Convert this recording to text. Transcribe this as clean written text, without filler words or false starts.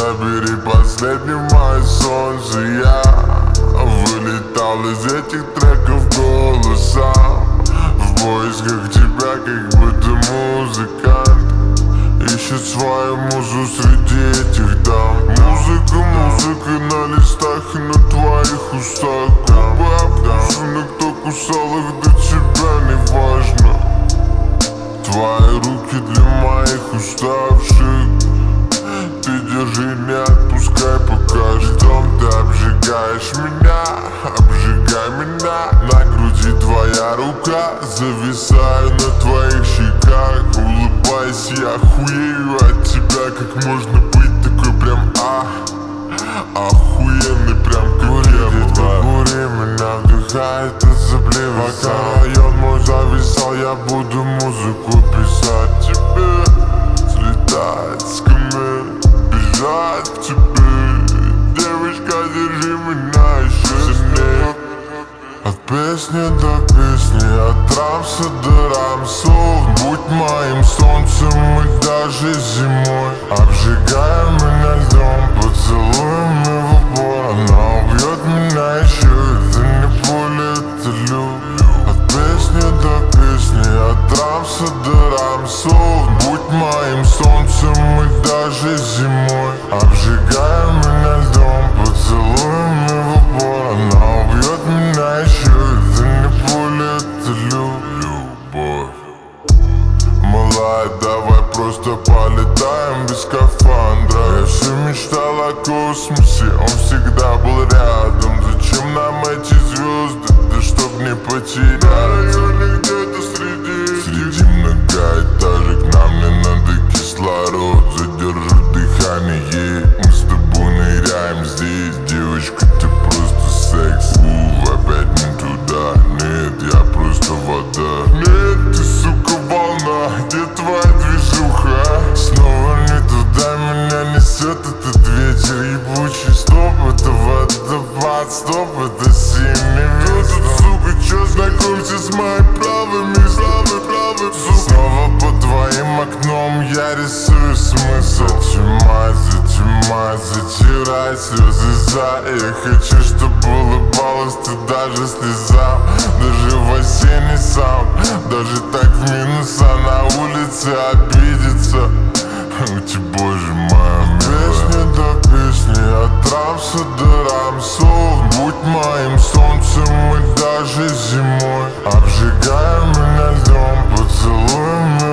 забери последнее мое солнце. Я вылетал из этих треков голосом в поисках тебя, как будто музыкант ищет свою музу среди этих дам. Музыка на листах и на твоих устах. Губах, но кто кусал их, до тебя не важно. Твои руки для моих уставших. Ты держи, не отпускай, пока ждем. Ты обжигаешь меня, обжигай меня. На груди твоя рука, зависаю на твоих щеках. Улыбайся, я хуею от тебя. Как можно быть такой прям охуенный, прям как я. Кури, меня вдыхает от заблива. Пока район мой зависал, я буду музыку писать тебе. Слетать с камер, бежать к тебе. Девочка, держи меня еще сильнее. От песни до песни, от рамса до рамсов. Будь моим солнцем и даже зимой. Обжигая меня льдом, поцелуем его пор. Она убьет меня еще, это не боль, это любовь. От песни до песни, от рамса до рамсов. Будь моим солнцем и даже зимой. Обжигая меня льдом, поцелуем его пор. Она убьет меня еще, это не боль, это любовь. Малая, давай просто полетаем без скафандра. Я все мечтал о космосе, он всегда был рядом. Зачем нам эти звезды, да чтоб не потеряться? Где-то среди многоэтажек. Нам не надо кислород, задержу дыхание. Мы с тобой ныряем здесь. Девочка, ты просто секс. Опять не туда, нет, я просто вода. Нет, ты, сука, волна, где твоя движуха? Снова не туда меня несет этот ветер ебучий. Стоп, это водопад, стоп, это сильный ветер. Сука, чё, знакомься с моими правыми. Снова под твоим окном я рисую смысл. Затирай слезы за. Я хочу, чтобы улыбалась ты даже слезам. Даже в осенний саунд, даже так в минуса на улице обидеться. Ути, боже моя, песни до песни, от рамса до рамсов. Будь моим солнцем и даже зимой. Обжигая меня льдом, поцелуем